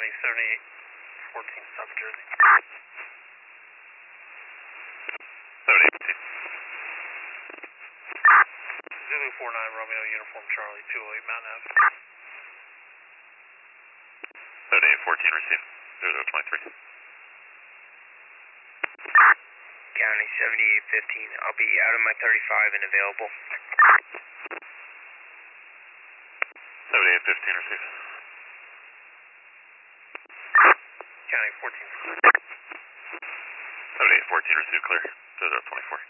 County 7814 South Jersey. 7814. Zulu 49 Romeo Uniform Charlie 208 Mountain Ave. 7814 received. 0023. County 7815. I'll be out of my 35 and available. 7815 received. County 14. 7814 received clear. 0024.